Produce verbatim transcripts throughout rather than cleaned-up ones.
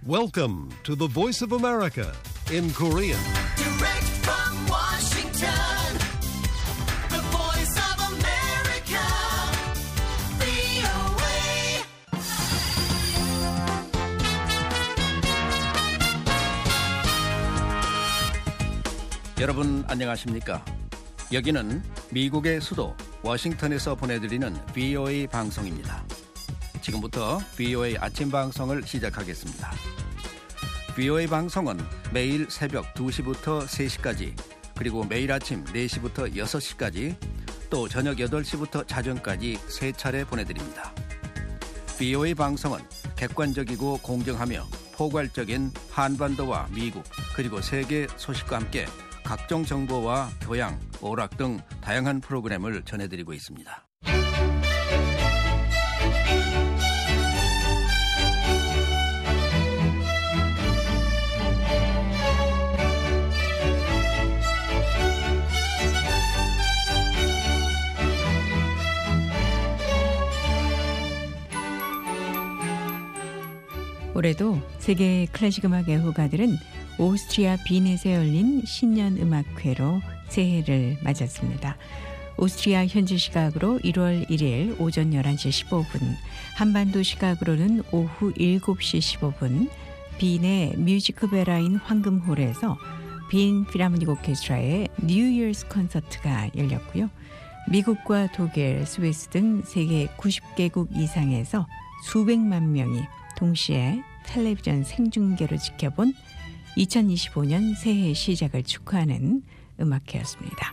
Welcome to the Voice of America in Korean. Direct from Washington, the voice of America, 브이오에이. 여러분 안녕하십니까? 여기는 미국의 수도 워싱턴에서 보내드리는 브이오에이 방송입니다. 지금부터 브이오에이 아침 방송을 시작하겠습니다. 브이오에이 방송은 매일 새벽 두 시부터 세 시까지, 그리고 매일 아침 네 시부터 여섯 시까지, 또 저녁 여덟 시부터 자정까지 세 차례 보내드립니다. 브이오에이 방송은 객관적이고 공정하며 포괄적인 한반도와 미국 그리고 세계 소식과 함께 각종 정보와 교양, 오락 등 다양한 프로그램을 전해드리고 있습니다. 올해도 세계 클래식 음악 애호가들은 오스트리아 빈에서 열린 신년 음악회로 새해를 맞았습니다. 오스트리아 현지 시각으로 일월 일일 오전 열한 시 십오 분, 한반도 시각으로는 오후 일곱 시 십오 분, 빈의 뮤지크베라인 황금홀에서 빈 필하모닉 오케스트라의 뉴 이어스 콘서트가 열렸고요. 미국과 독일, 스위스 등 세계 구십 개국 이상에서 수백만 명이 동시에 텔레비전 생중계로 지켜본 이천이십오 년 새해 시작을 축하하는 음악회였습니다.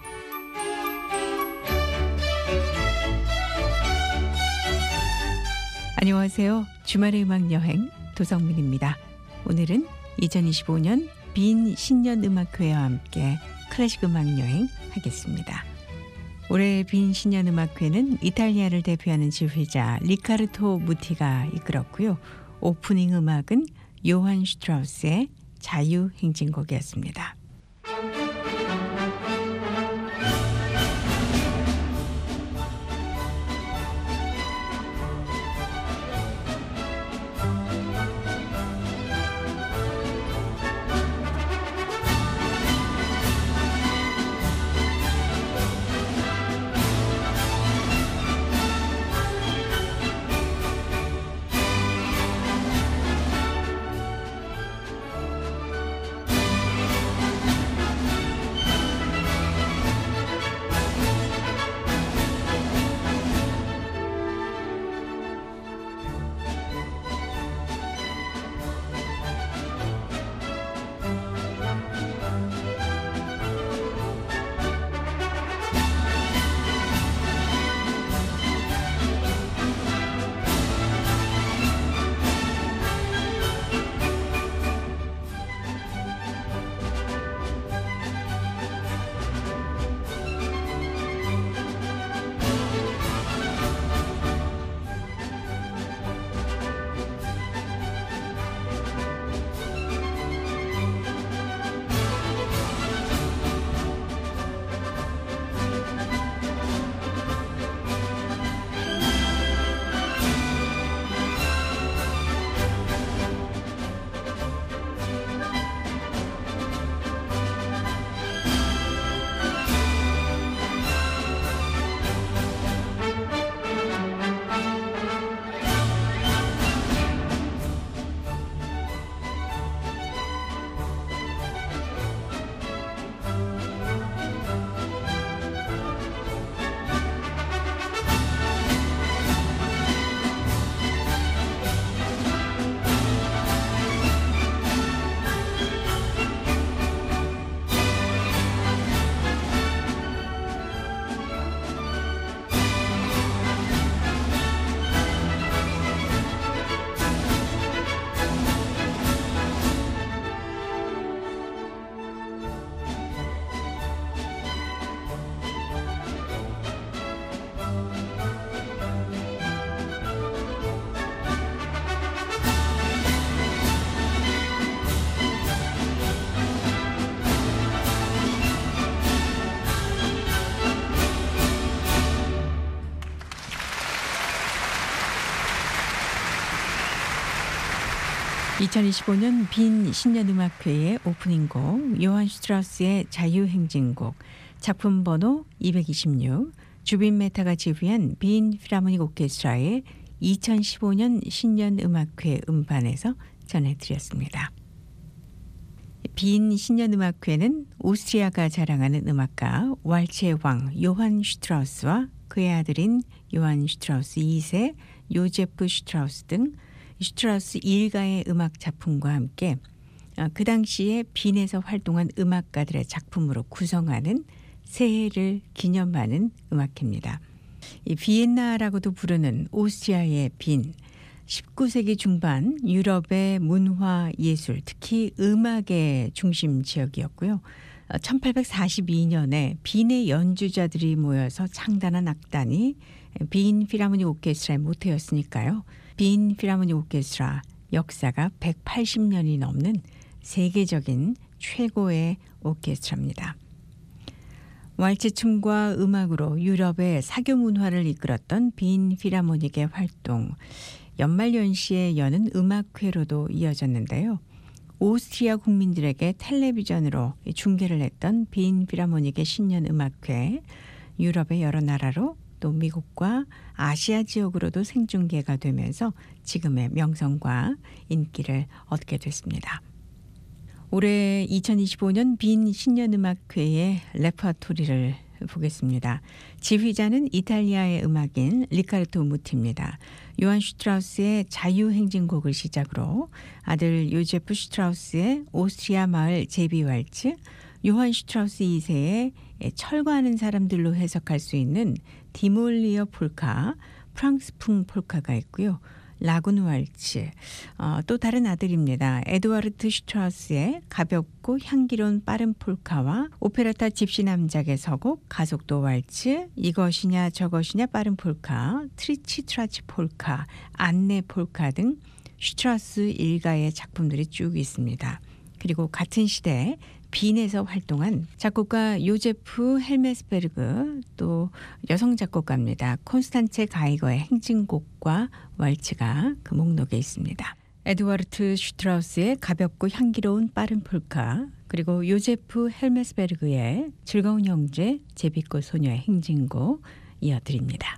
안녕하세요. 주말의 음악 여행 도성민입니다. 오늘은 이천이십오 년 빈 신년 음악회와 함께 클래식 음악 여행 하겠습니다. 올해 빈 신년 음악회는 이탈리아를 대표하는 지휘자 리카르토 무티가 이끌었고요. 오프닝 음악은 요한 슈트라우스의 자유행진곡이었습니다. 이천이십오 년 빈 신년음악회의 오프닝곡 요한 슈트라우스의 자유행진곡 작품 번호 이백이십육 주빈 메타가 지휘한 빈 필하모닉 오케스트라의 이천십오 년 신년음악회 음반에서 전해드렸습니다. 빈 신년음악회는 오스트리아가 자랑하는 음악가 왈츠의 왕 요한 슈트라우스와 그의 아들인 요한 슈트라우스 이 세, 요제프 슈트라우스 등 슈트라우스 일가의 음악 작품과 함께 그 당시에 빈에서 활동한 음악가들의 작품으로 구성하는 새해를 기념하는 음악회입니다. 이 비엔나라고도 부르는 오스트리아의 빈, 십구 세기 중반 유럽의 문화 예술, 특히 음악의 중심 지역이었고요. 천팔백사십이 년에 빈의 연주자들이 모여서 창단한 악단이 빈 필하모닉 오케스트라의 모태였으니까요. 빈 필하모닉 오케스트라 역사가 백팔십 년이 넘는 세계적인 최고의 오케스트라입니다. 왈츠 춤과 음악으로 유럽의 사교 문화를 이끌었던 빈 필하모닉의 활동, 연말연시에 여는 음악회로도 이어졌는데요. 오스트리아 국민들에게 텔레비전으로 중계를 했던 빈 필하모닉의 신년음악회, 유럽의 여러 나라로 또 미국과 아시아 지역으로도 생중계가 되면서 지금의 명성과 인기를 얻게 됐습니다. 올해 이천이십오 년 빈 신년음악회의 레퍼토리를 보겠습니다. 지휘자는 이탈리아의 음악인 리카르토 무티입니다. 요한 슈트라우스의 자유행진곡을 시작으로 아들 요제프 슈트라우스의 오스트리아 마을 제비왈츠, 요한 슈트라우스 이 세의 철거하는 사람들로 해석할 수 있는 디몰리어 폴카, 프랑스풍 폴카가 있고요. 라군 왈츠, 어, 또 다른 아들입니다. 에드와르트 슈트라우스의 가볍고 향기로운 빠른 폴카와 오페라타 집시 남작의 서곡, 가속도 왈츠, 이것이냐 저것이냐 빠른 폴카, 트리치 트라치 폴카, 안내 폴카 등 슈트라우스 일가의 작품들이 쭉 있습니다. 그리고 같은 시대 빈에서 활동한 작곡가 요제프 헬메스베르그, 또 여성 작곡가입니다. 콘스탄체 가이거의 행진곡과 왈츠가 그 목록에 있습니다. 에드와르트 슈트라우스의 가볍고 향기로운 빠른 폴카, 그리고 요제프 헬메스베르그의 즐거운 형제 제비꽃 소녀의 행진곡 이어드립니다.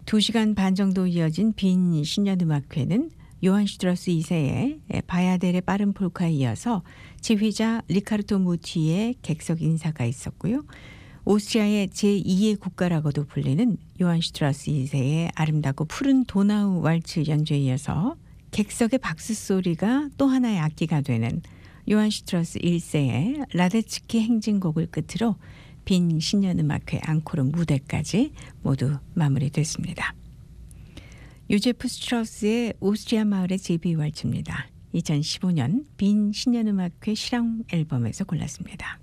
두 시간 반 정도 이어진 빈 신년음악회는 요한 슈트라우스 이 세의 바야델의 빠른 폴카에 이어서 지휘자 리카르토 무티의 객석 인사가 있었고요. 오스트리아의 제이의 국가라고도 불리는 요한 슈트라우스 이 세의 아름답고 푸른 도나우 왈츠 연주에 이어서 객석의 박수 소리가 또 하나의 악기가 되는 요한 슈트라우스 일 세의 라데츠키 행진곡을 끝으로 빈 신년음악회 앙코르 무대까지 모두 마무리됐습니다. 요제프 슈트라우스의 오스트리아 마을의 제비 왈츠입니다. 이천십오 년 빈 신년음악회 실황 앨범에서 골랐습니다.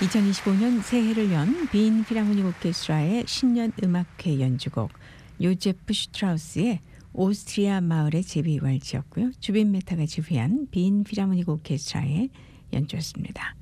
이천이십오 년 새해를 연 빈 필하모닉 오케스트라의 신년 음악회 연주곡 요제프 슈트라우스의 오스트리아 마을의 제비 왈츠였고요. 주빈 메타가 지휘한 빈 필하모닉 오케스트라의 연주였습니다.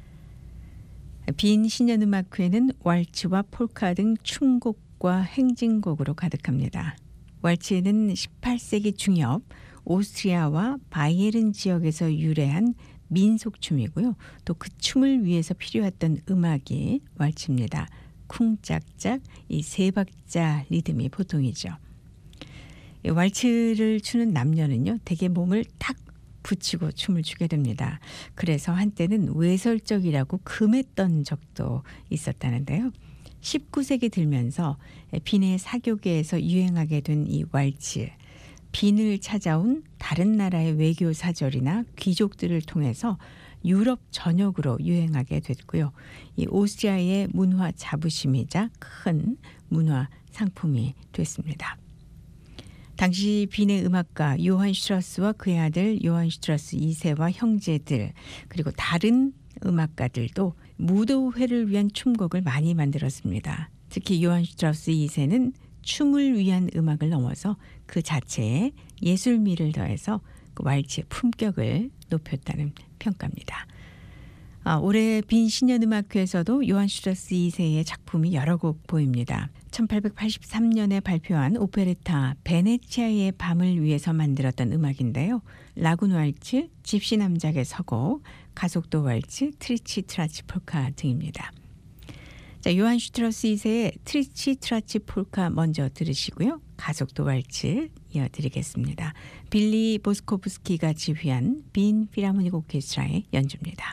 빈 신년 음악회는 왈츠와 폴카 등 춤곡과 행진곡으로 가득합니다. 왈츠에는 십팔 세기 중엽 오스트리아와 바이에른 지역에서 유래한 민속춤이고요. 또 그 춤을 위해서 필요했던 음악이 왈츠입니다. 쿵짝짝 이 세 박자 리듬이 보통이죠. 이 왈츠를 추는 남녀는요. 대개 몸을 탁 붙이고 춤을 추게 됩니다. 그래서 한때는 외설적이라고 금했던 적도 있었다는데요. 십구 세기 들면서 빈의 사교계에서 유행하게 된 이 왈츠. 빈을 찾아온 다른 나라의 외교 사절이나 귀족들을 통해서 유럽 전역으로 유행하게 됐고요. 이 오스트리아의 문화 자부심이자 큰 문화 상품이 됐습니다. 당시 빈의 음악가 요한 슈트라스와 그의 아들 요한 슈트라스 이 세와 형제들 그리고 다른 음악가들도 무도회를 위한 춤곡을 많이 만들었습니다. 특히 요한 슈트라스 이 세는 춤을 위한 음악을 넘어서 그 자체에 예술미를 더해서 그 왈츠의 품격을 높였다는 평가입니다. 아, 올해 빈 신년음악회에서도 요한 슈트라스 이 세의 작품이 여러 곡 보입니다. 천팔백팔십삼 년에 발표한 오페레타 베네치아의 밤을 위해서 만들었던 음악인데요. 라군 왈츠, 집시 남작의 서곡, 가속도 왈츠, 트리치 트라치 폴카 등입니다. 자, 요한 슈트라스 이 세의 트리치 트라치 폴카 먼저 들으시고요. 가속도 왈츠 이어드리겠습니다. 빌리 보스코프스키가 지휘한 빈 필하모닉 오케스트라의 연주입니다.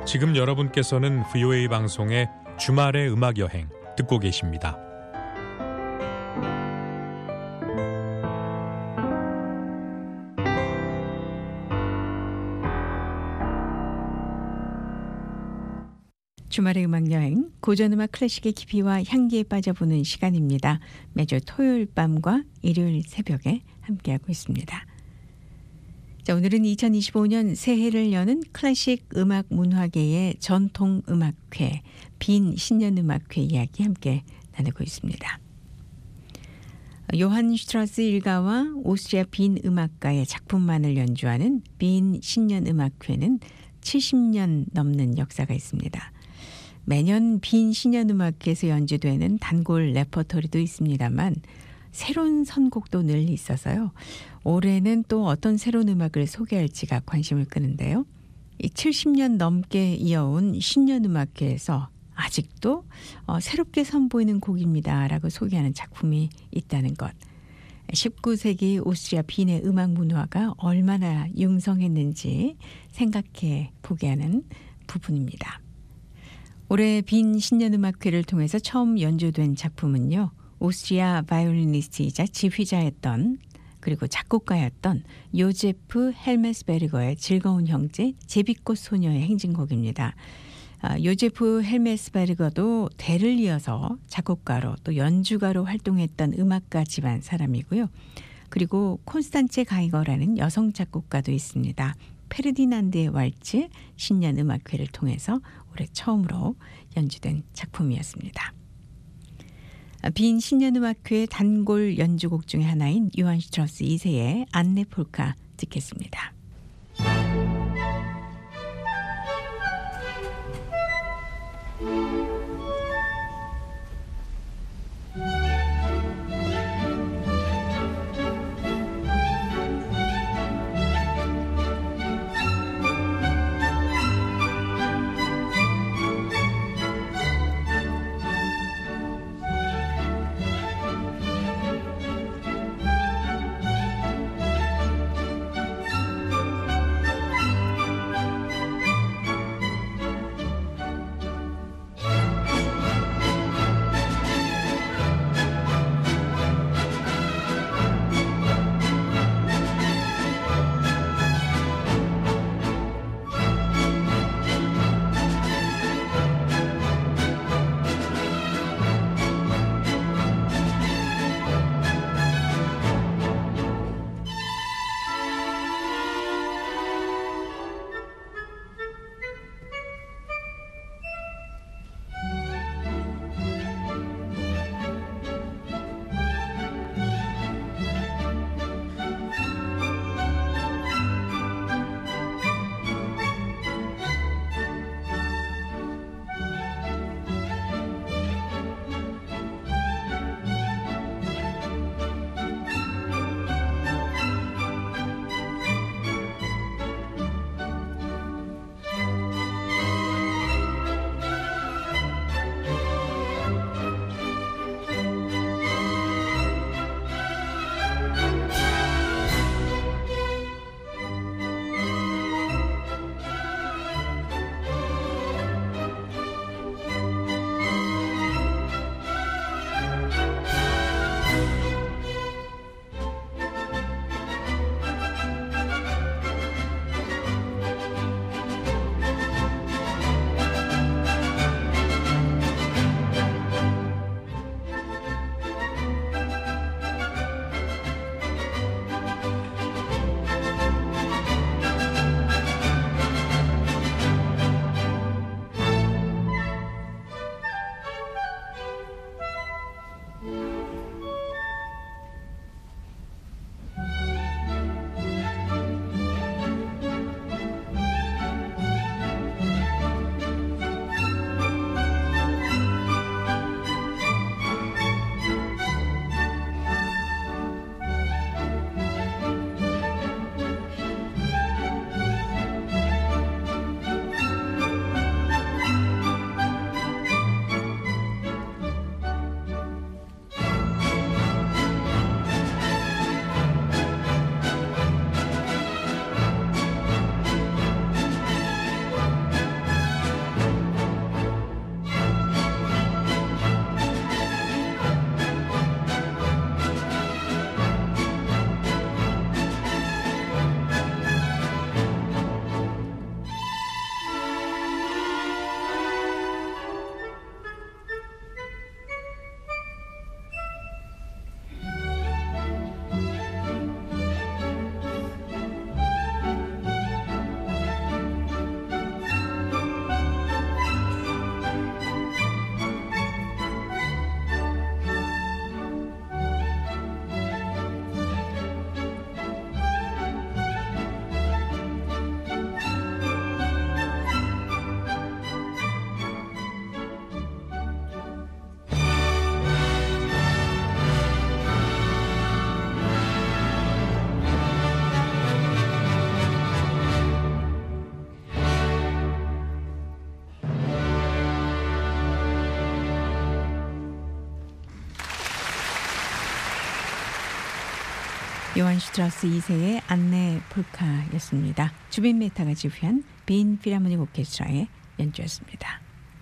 지금 여러분께서는 브이오에이 방송의 주말의 음악 여행 듣고 계십니다. 주말의 음악여행, 고전음악 클래식의 깊이와 향기에 빠져보는 시간입니다. 매주 토요일 밤과 일요일 새벽에 함께하고 있습니다. 자, 오늘은 이천이십오 년 새해를 여는 클래식 음악 문화계의 전통 음악회, 빈 신년음악회 이야기 함께 나누고 있습니다. 요한 슈트라스 일가와 오스트리아 빈 음악가의 작품만을 연주하는 빈 신년음악회는 칠십 년 넘는 역사가 있습니다. 매년 빈 신년음악회에서 연주되는 단골 레퍼토리도 있습니다만 새로운 선곡도 늘 있어서요. 올해는 또 어떤 새로운 음악을 소개할지가 관심을 끄는데요. 이 칠십 년 넘게 이어온 신년음악회에서 아직도 어, 새롭게 선보이는 곡입니다라고 소개하는 작품이 있다는 것. 십구 세기 오스트리아 빈의 음악 문화가 얼마나 융성했는지 생각해 보게 하는 부분입니다. 올해 빈 신년음악회를 통해서 처음 연주된 작품은요. 오스트리아 바이올리니스트이자 지휘자였던 그리고 작곡가였던 요제프 헬메스베르거의 즐거운 형제 제비꽃 소녀의 행진곡입니다. 아, 요제프 헬메스베르거도 대를 이어서 작곡가로 또 연주가로 활동했던 음악가 집안 사람이고요. 그리고 콘스탄체 가이거라는 여성 작곡가도 있습니다. 페르디난드의 왈츠 신년음악회를 통해서 올해 처음으로 연주된 작품이었습니다. 빈 신년음악회 단골 연주곡 중에 하나인 요한 슈트라우스 이 세의 안네 폴카 듣겠습니다. 요한 슈트라우스 이 세의 안내 폴카였습니다. 주빈 메타가 지휘한 빈 필하모닉 오케스트라의 연주였습니다.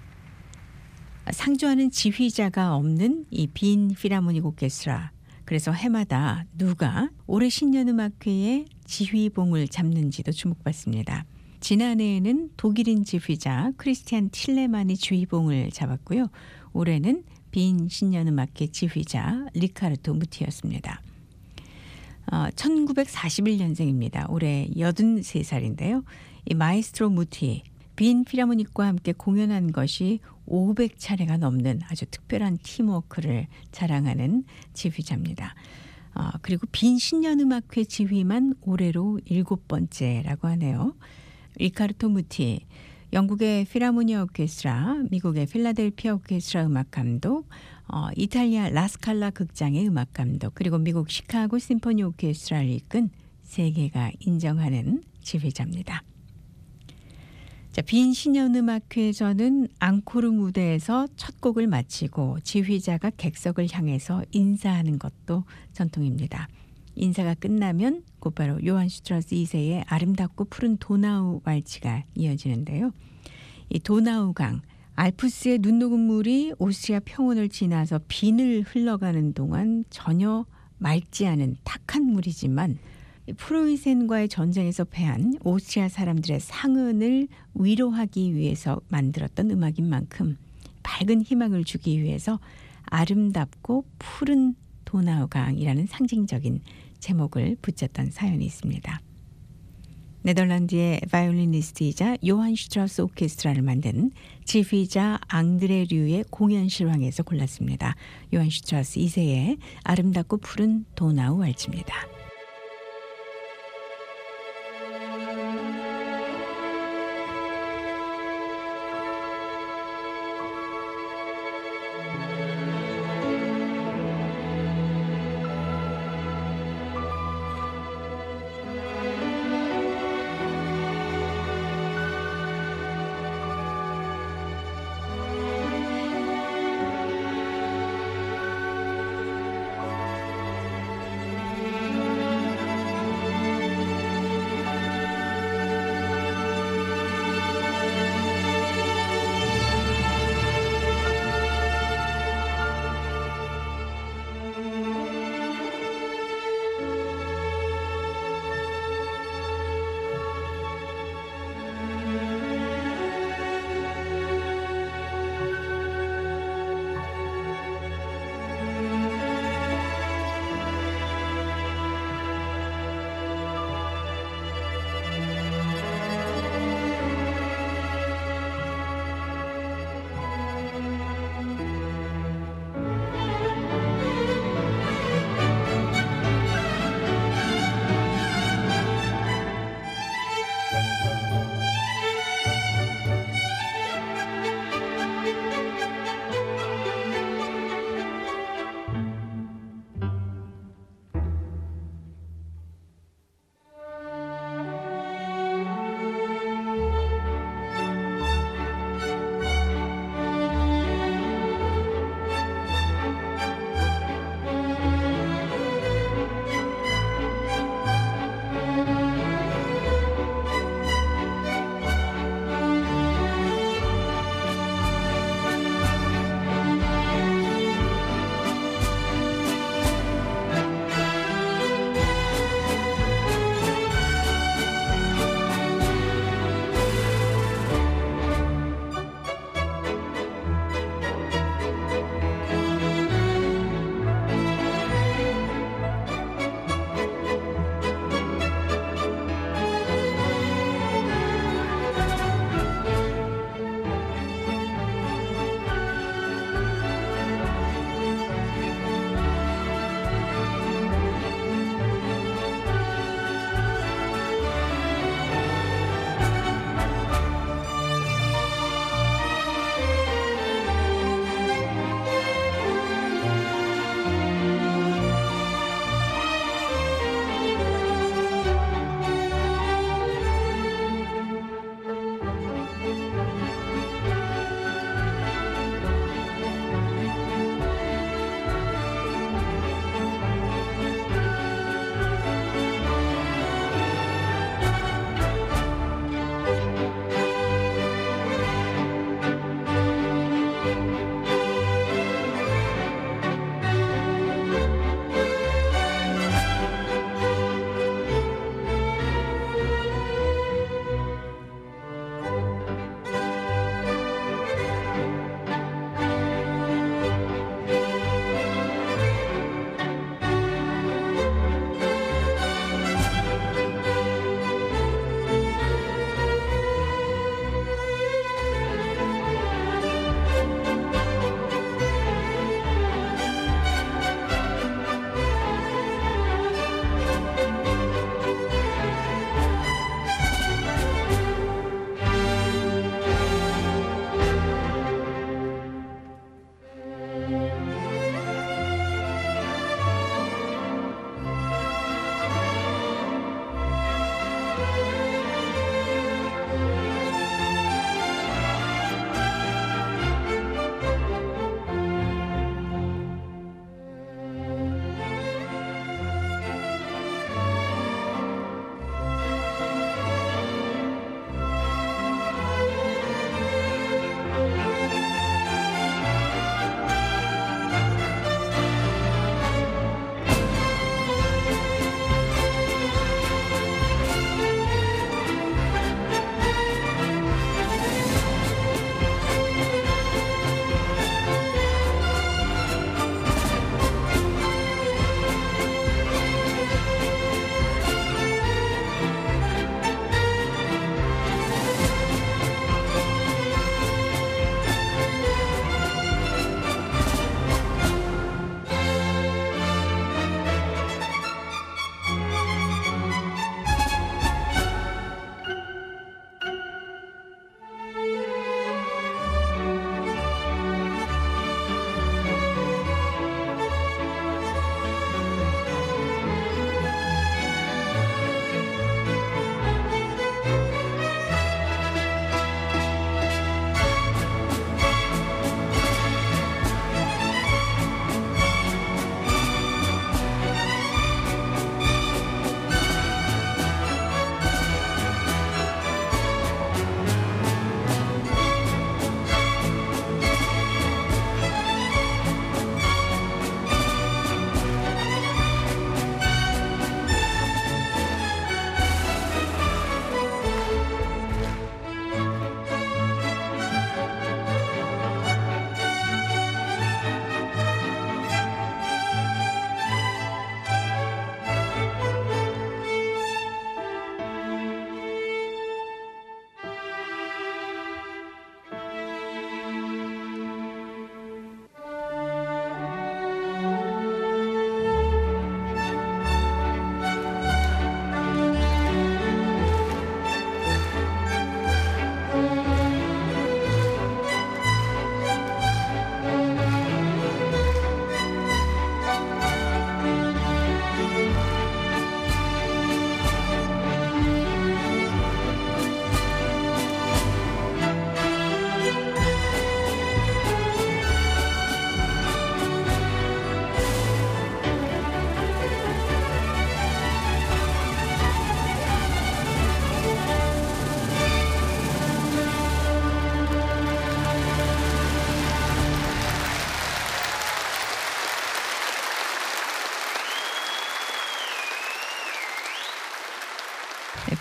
상주하는 지휘자가 없는 이 빈 필하모닉 오케스트라. 그래서 해마다 누가 올해 신년음악회의 지휘봉을 잡는지도 주목받습니다. 지난해에는 독일인 지휘자 크리스티안 틸레만이 지휘봉을 잡았고요. 올해는 빈 신년음악회 지휘자 리카르토 무티였습니다. 어, 천구백사십일 년생입니다. 올해 여든세 살인데요. 이 마에스트로 무티, 빈 필하모닉과 함께 공연한 것이 오백 차례가 넘는 아주 특별한 팀워크를 자랑하는 지휘자입니다. 어, 그리고 빈 신년음악회 지휘만 올해로 일곱 번째라고 하네요. 리카르토 무티, 영국의 필하모니아 오케스트라, 미국의 필라델피아 오케스트라 음악감독, 어, 이탈리아 라스칼라 극장의 음악감독, 그리고 미국 시카고 심포니 오케스트라를 이끈 세계가 인정하는 지휘자입니다. 자, 빈 신년음악회에서는 앙코르 무대에서 첫 곡을 마치고 지휘자가 객석을 향해서 인사하는 것도 전통입니다. 인사가 끝나면 곧바로 요한 슈트라우스 이 세의 아름답고 푸른 도나우 왈츠가 이어지는데요. 이 도나우강, 알프스의 눈 녹은 물이 오스트리아 평원을 지나서 빈을 흘러가는 동안 전혀 맑지 않은 탁한 물이지만 프로이센과의 전쟁에서 패한 오스트리아 사람들의 상흔을 위로하기 위해서 만들었던 음악인 만큼 밝은 희망을 주기 위해서 아름답고 푸른 도나우강이라는 상징적인 제목을 붙였던 사연이 있습니다. 네덜란드의 바이올리니스트이자 요한 슈트라우스 오케스트라를 만든 지휘자 앙드레 류의 공연 실황에서 골랐습니다. 요한 슈트라우스 이 세의 아름답고 푸른 도나우 왈츠입니다.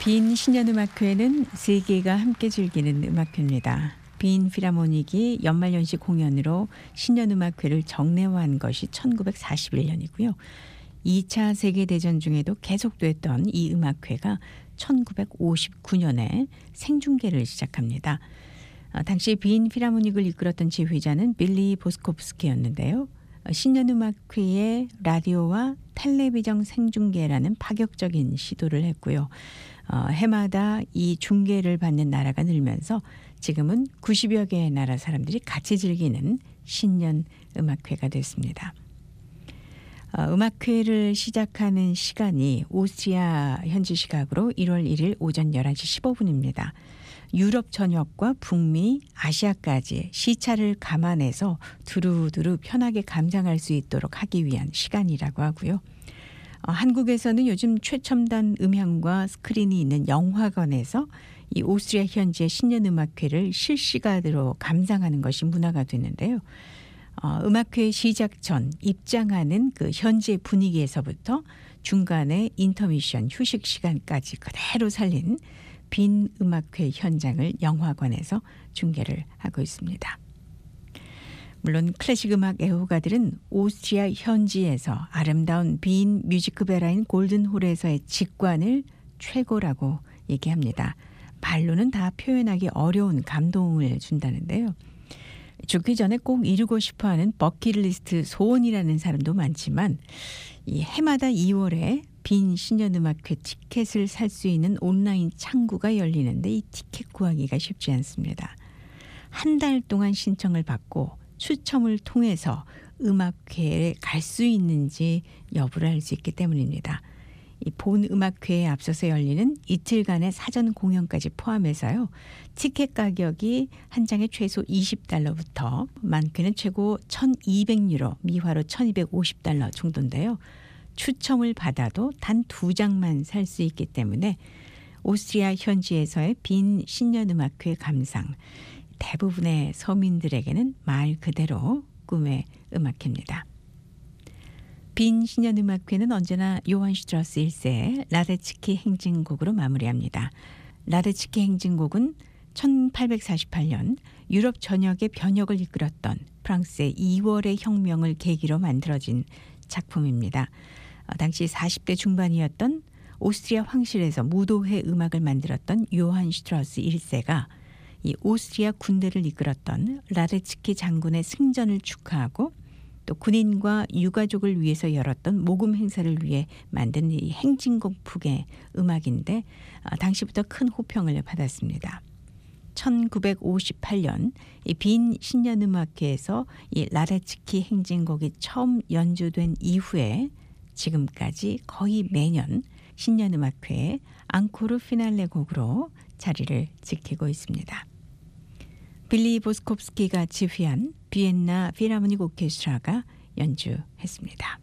빈 신년음악회는 세계가 함께 즐기는 음악회입니다. 빈 필하모닉이 연말연시 공연으로 신년음악회를 정례화한 것이 천구백사십일 년이고요. 이 차 세계대전 중에도 계속됐던 이 음악회가 천구백오십구 년에 생중계를 시작합니다. 당시 빈 필하모닉을 이끌었던 지휘자는 빌리 보스코프스키였는데요. 신년음악회의 라디오와 텔레비전 생중계라는 파격적인 시도를 했고요. 어, 해마다 이 중계를 받는 나라가 늘면서 지금은 구십여 개의 나라 사람들이 같이 즐기는 신년 음악회가 됐습니다. 어, 음악회를 시작하는 시간이 오스트리아 현지 시각으로 일월 일일 오전 열한 시 십오 분입니다. 유럽 전역과 북미, 아시아까지 시차를 감안해서 두루두루 편하게 감상할 수 있도록 하기 위한 시간이라고 하고요. 어, 한국에서는 요즘 최첨단 음향과 스크린이 있는 영화관에서 이 오스트리아 현지의 신년음악회를 실시간으로 감상하는 것이 문화가 됐는데요. 어, 음악회 시작 전 입장하는 그 현지의 분위기에서부터 중간에 인터미션 휴식 시간까지 그대로 살린 빈 음악회 현장을 영화관에서 중계를 하고 있습니다. 물론 클래식 음악 애호가들은 오스트리아 현지에서 아름다운 빈 뮤지크베라인 골든홀에서의 직관을 최고라고 얘기합니다. 말로는 다 표현하기 어려운 감동을 준다는데요. 죽기 전에 꼭 이루고 싶어하는 버킷리스트 소원이라는 사람도 많지만 이 해마다 이월에 빈 신년음악회 티켓을 살 수 있는 온라인 창구가 열리는데 이 티켓 구하기가 쉽지 않습니다. 한 달 동안 신청을 받고 추첨을 통해서 음악회에 갈 수 있는지 여부를 알 수 있기 때문입니다. 이 본 음악회에 앞서서 열리는 이틀간의 사전 공연까지 포함해서요. 티켓 가격이 한 장에 최소 이십 달러부터 많게는 최고 천이백 유로, 미화로 천이백오십 달러 정도인데요. 추첨을 받아도 단 두 장만 살 수 있기 때문에 오스트리아 현지에서의 빈 신년음악회 감상, 대부분의 서민들에게는 말 그대로 꿈의 음악회입니다. 빈 신년음악회는 언제나 요한 슈트라우스 일 세의 라데츠키 행진곡으로 마무리합니다. 라데츠키 행진곡은 천팔백사십팔 년 유럽 전역의 변혁을 이끌었던 프랑스의 이월의 혁명을 계기로 만들어진 작품입니다. 당시 사십 대 중반이었던 오스트리아 황실에서 무도회 음악을 만들었던 요한 슈트라우스 일 세가 이 오스트리아 군대를 이끌었던 라데츠키 장군의 승전을 축하하고 또 군인과 유가족을 위해서 열었던 모금 행사를 위해 만든 이 행진곡 풍의 음악인데 당시부터 큰 호평을 받았습니다. 천구백오십팔 년 이 빈 신년음악회에서 이 라데츠키 행진곡이 처음 연주된 이후에 지금까지 거의 매년 신년음악회의 앙코르 피날레 곡으로 자리를 지키고 있습니다. 빌리 보스코프스키가 지휘한 비엔나 필하모닉 오케스트라가 연주했습니다.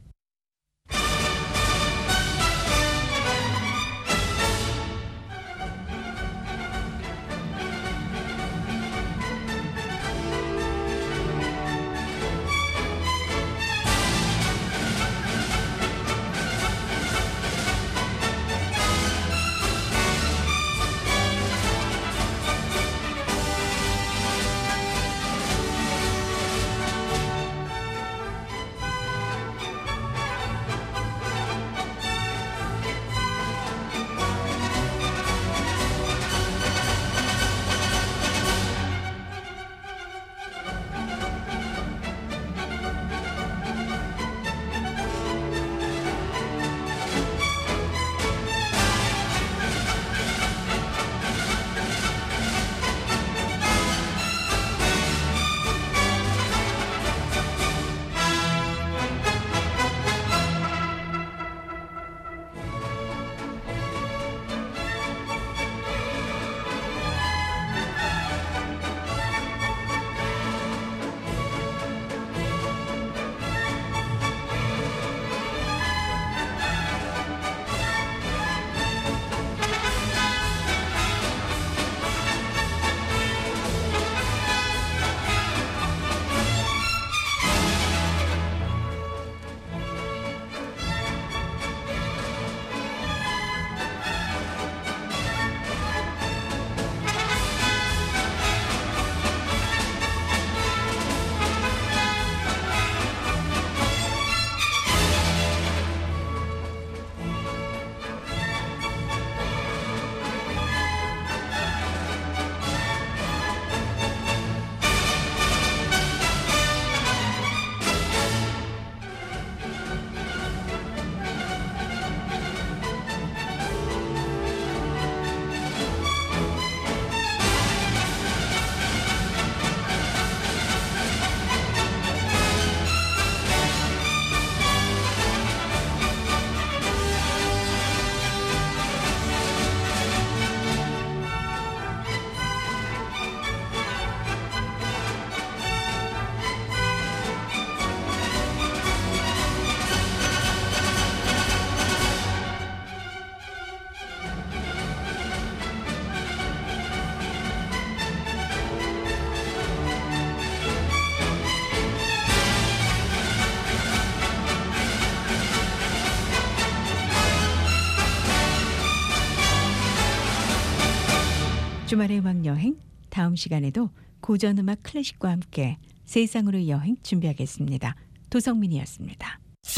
주말의 음악 여행, 다음 시간에도 고전 음악 클래식과 함께 세상으로 여행 준비하겠습니다. 도성민이었습니다.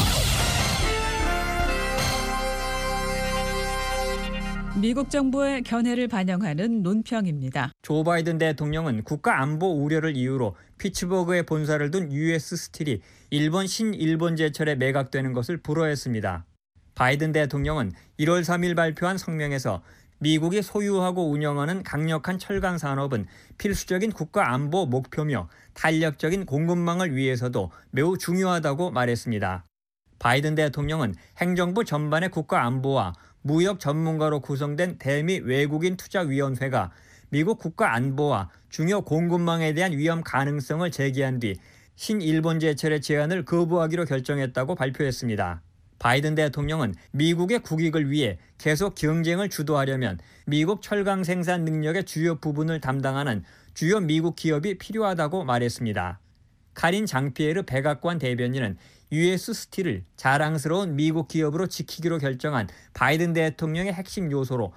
미국 정부의 견해를 반영하는 논평입니다. 조 바이든 대통령은 국가 안보 우려를 이유로 피츠버그에 본사를 둔 유에스 스틸이 일본 신일본 제철에 매각되는 것을 불허했습니다. 바이든 대통령은 일월 삼일 발표한 성명에서 미국이 소유하고 운영하는 강력한 철강 산업은 필수적인 국가 안보 목표며 탄력적인 공급망을 위해서도 매우 중요하다고 말했습니다. 바이든 대통령은 행정부 전반의 국가 안보와 무역 전문가로 구성된 대미 외국인 투자위원회가 미국 국가 안보와 중요 공급망에 대한 위험 가능성을 제기한 뒤 신일본 제철의 제안을 거부하기로 결정했다고 발표했습니다. 바이든 대통령은 미국의 국익을 위해 계속 경쟁을 주도하려면 미국 철강 생산 능력의 주요 부분을 담당하는 주요 미국 기업이 필요하다고 말했습니다. 카린 장피에르 백악관 대변인은 유에스 스틸을 자랑스러운 미국 기업으로 지키기로 결정한 바이든 대통령의 핵심 요소로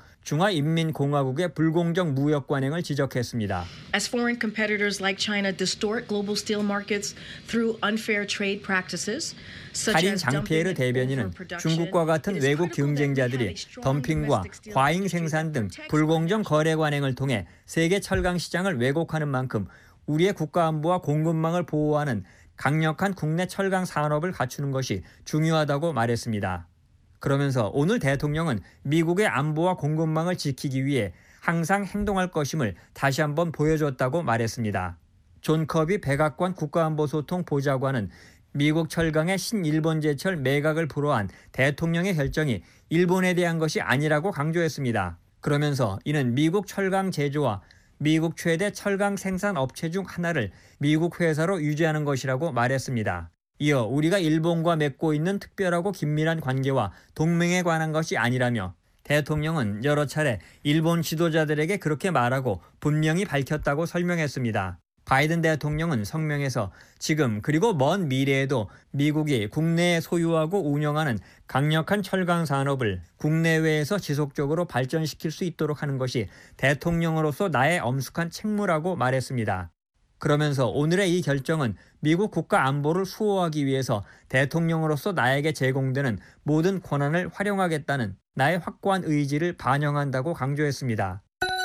중화인민공화국의 불공정 무역 관행을 지적했습니다. As foreign competitors like China distort global steel markets through unfair trade practices, such 카린 as 장피에르 dumping and 대변인은 overproduction, 중국과 같은 it is 외국 critical that we have 경쟁자들이 a strong 덤핑과 domestic steel 과잉 industry 생산 등 that protects 불공정 거래 관행을 통해 세계 철강 시장을 왜곡하는 만큼 우리의 국가 안보와 공급망을 보호하는 강력한 국내 철강 산업을 갖추는 것이 중요하다고 말했습니다. 그러면서 오늘 대통령은 미국의 안보와 공급망을 지키기 위해 항상 행동할 것임을 다시 한번 보여줬다고 말했습니다. 존 커비 백악관 국가안보소통 보좌관은 미국 철강의 신일본 제철 매각을 불허한 대통령의 결정이 일본에 대한 것이 아니라고 강조했습니다. 그러면서 이는 미국 철강 제조와 미국 최대 철강 생산 업체 중 하나를 미국 회사로 유지하는 것이라고 말했습니다. 이어 우리가 일본과 맺고 있는 특별하고 긴밀한 관계와 동맹에 관한 것이 아니라며 대통령은 여러 차례 일본 지도자들에게 그렇게 말하고 분명히 밝혔다고 설명했습니다. 바이든 대통령은 성명에서 지금 그리고 먼 미래에도 미국이 국내에 소유하고 운영하는 강력한 철강 산업을 국내외에서 지속적으로 발전시킬 수 있도록 하는 것이 대통령으로서 나의 엄숙한 책무라고 말했습니다. 그러면서 오늘의 이 결정은 미국 국가 안보를 수호하기 위해서 대통령으로서 나에게 제공되는 모든 권한을 활용하겠다는 나의 확고한 의지를 반영한다고 강조했습니다.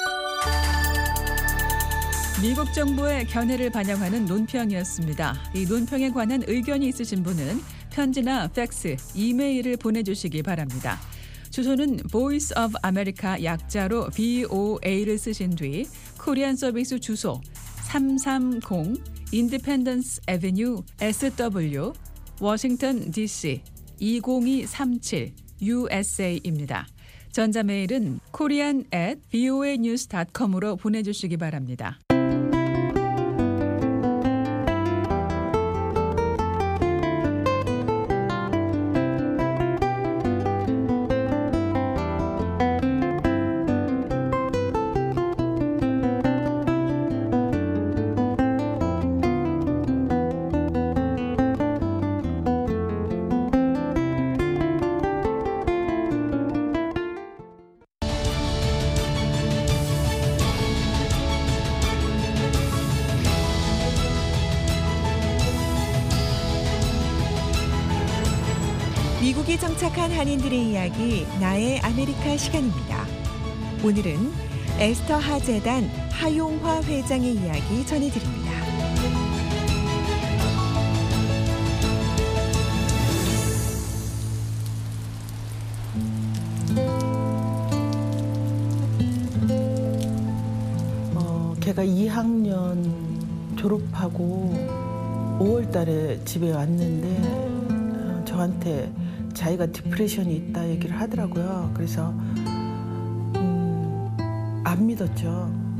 미국 정부의 견해를 반영하는 논평이었습니다. 이 논평에 관한 의견이 있으신 분은 편지나 팩스, 이메일을 보내주시기 바랍니다. 주소는 Voice of America 약자로 브이오에이를 쓰신 뒤 코리안 서비스 주소 삼삼공 Independence Avenue 에스더블유 워싱턴 디씨 이공이삼칠 유에스에이입니다. 전자메일은 korean at voanews dot com으로 보내주시기 바랍니다. 미국에 정착한 한인들의 이야기 나의 아메리카 시간입니다. 오늘은 에스터 하재단 하용화 회장의 이야기 전해드립니다. 어, 걔가 이 학년 졸업하고 오월 달에 집에 왔는데 어, 저한테 자기가 디프레션이 있다 얘기를 하더라고요. 그래서 음, 안 믿었죠.